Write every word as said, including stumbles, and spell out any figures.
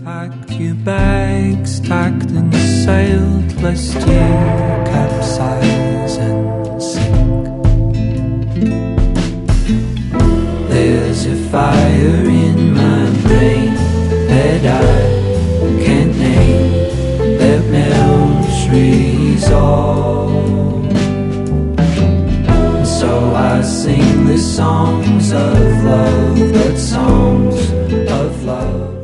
Packed your bags, tacked and sailed, lest you capsize and sink. There's a fire in my brain that I can't name, that melts resolve. And so I sing the songs of love, but songs of love.